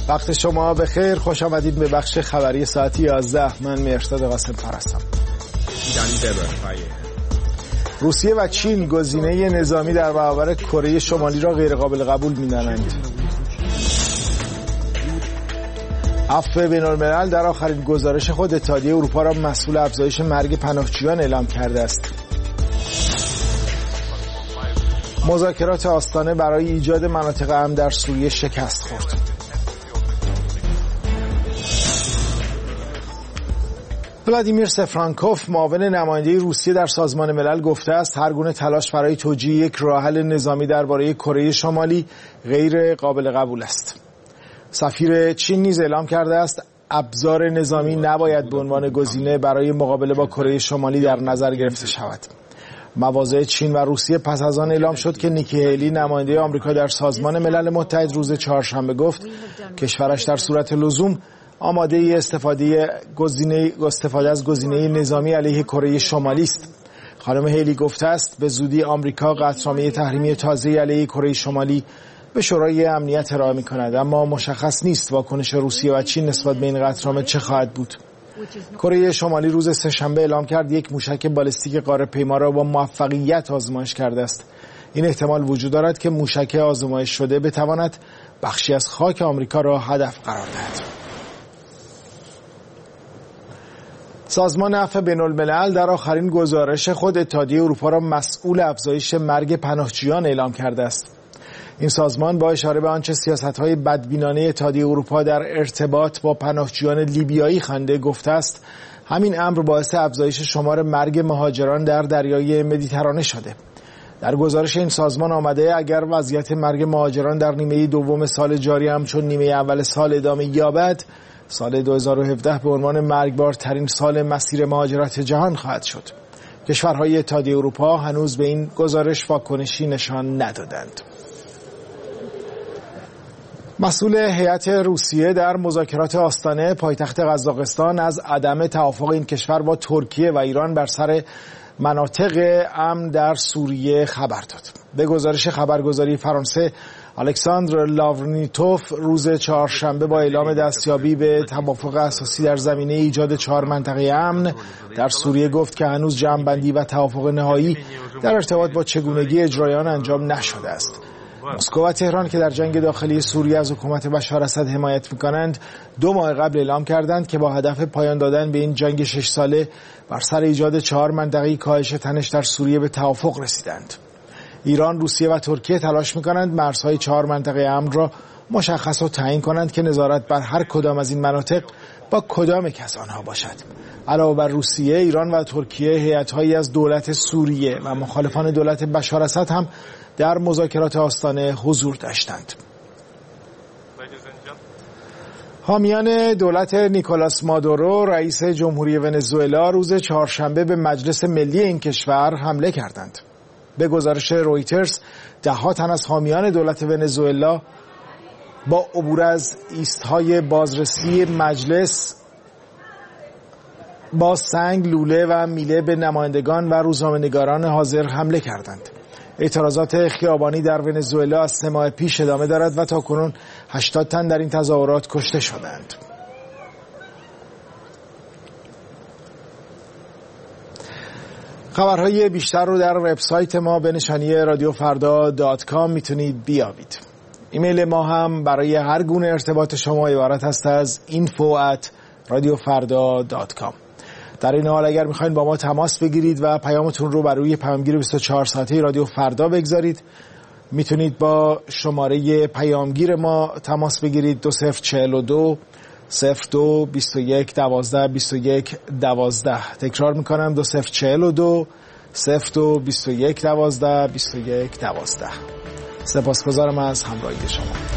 وقت شما بخیر، خوش آمدید به بخش خبری ساعت 11. من مهرداد قاسم هستم. روسیه و چین گزینه نظامی در برابر کره شمالی را غیر قابل قبول می‌دانند. عفو بین‌الملل در آخرین گزارش خود اتحادیه اروپا را مسئول افزایش مرگ پناهجویان اعلام کرده است. مذاکرات آستانه برای ایجاد مناطق امن در سوریه شکست خورد. ولادیمیر سفرانکوف معاون نماینده روسیه در سازمان ملل گفته است هر گونه تلاش برای توجیه یک راه حل نظامی درباره کره شمالی غیر قابل قبول است. سفیر چین نیز اعلام کرده است ابزار نظامی نباید به عنوان گزینه برای مقابله با کره شمالی در نظر گرفته شود. مواضع چین و روسیه پس از آن اعلام شد که نیکی هیلی نماینده آمریکا در سازمان ملل متحد روز چهارشنبه گفت کشورش در صورت لزوم آماده استفاده از گزینه نظامی علیه کره شمالی است. خانم هیلی گفته است به زودی آمریکا قطعنامه تحریمی تازه علیه کره شمالی به شورای امنیت ارائه می‌کند، اما مشخص نیست واکنش روسیه و چین نسبت به این قطعنامه چه خواهد بود. کره شمالی روز سه‌شنبه اعلام کرد یک موشک بالستیک قاره‌پیما را با موفقیت آزمایش کرده است. این احتمال وجود دارد که موشک آزمایش شده بتواند بخشی از خاک آمریکا را هدف قرار دهد. سازمان عفو بین‌الملل در آخرین گزارش خود اتحادیه اروپا را مسئول افزایش مرگ پناهجویان اعلام کرده است. این سازمان با اشاره به آنچه سیاست‌های بدبینانه اتحادیه اروپا در ارتباط با پناهجویان لیبیایی خوانده گفته است همین امر باعث افزایش شمار مرگ مهاجران در دریای مدیترانه شده. در گزارش این سازمان آمده اگر وضعیت مرگ مهاجران در نیمه دوم سال جاری همچون نیمه اول سال ادامه یابد، سال 2017 به عنوان مرگبارترین سال مسیر مهاجرت جهان خواهد شد. کشورهای اتحادیه اروپا هنوز به این گزارش واکنشی نشان ندادند. مسئول هیئت روسیه در مذاکرات آستانه پایتخت قزاقستان از عدم توافق این کشور با ترکیه و ایران بر سر مناطق امن در سوریه خبر داد. به گزارش خبرگزاری فرانسه، الکساندر لاورنیتوف روز چهارشنبه با اعلام دستیابی به توافق اساسی در زمینه ایجاد 4 منطقه امن در سوریه گفت که هنوز جمع‌بندی و توافق نهایی در ارتباط با چگونگی اجرای آن انجام نشده است. مسکو و تهران که در جنگ داخلی سوریه از حکومت بشار اسد حمایت می‌کنند 2 ماه قبل اعلام کردند که با هدف پایان دادن به این جنگ 6 ساله بر سر ایجاد 4 منطقه کاهش تنش در سوریه به توافق رسیدند. ایران، روسیه و ترکیه تلاش می‌کنند مرزهای 4 منطقه امن را مشخص و تعیین کنند که نظارت بر هر کدام از این مناطق با کدام یک از آنها باشد. علاوه بر روسیه، ایران و ترکیه هیئت‌هایی از دولت سوریه و مخالفان دولت بشار اسد هم در مذاکرات آستانه حضور داشتند. حامیان دولت نیکولاس مادورو رئیس جمهوری ونزوئلا روز چهارشنبه به مجلس ملی این کشور حمله کردند. به گزارش رویترز ده‌ها تن از حامیان دولت ونزوئلا با عبور از ایستهای بازرسی مجلس با سنگ، لوله و میله به نمایندگان و روزنامه‌نگاران حاضر حمله کردند. اعتراضات خیابانی در ونزوئلا از 3 ماه پیش ادامه دارد و تاکنون 80 تن در این تظاهرات کشته شدند. خبرهای بیشتر رو در وبسایت ما به نشانی radiofarda.com میتونید بیابید. ایمیل ما هم برای هر گونه ارتباط شما عبارت است از info@radiofarda.com. در این حال اگر میخواین با ما تماس بگیرید و پیامتون رو بر روی پیامگیر 24 ساعته رادیو فردا بگذارید، میتونید با شماره پیامگیر ما تماس بگیرید 2042 02 21 12 21 12. تکرار میکنم 2042 02 21 12 21 12. سپاسگزارم از همراهی شما.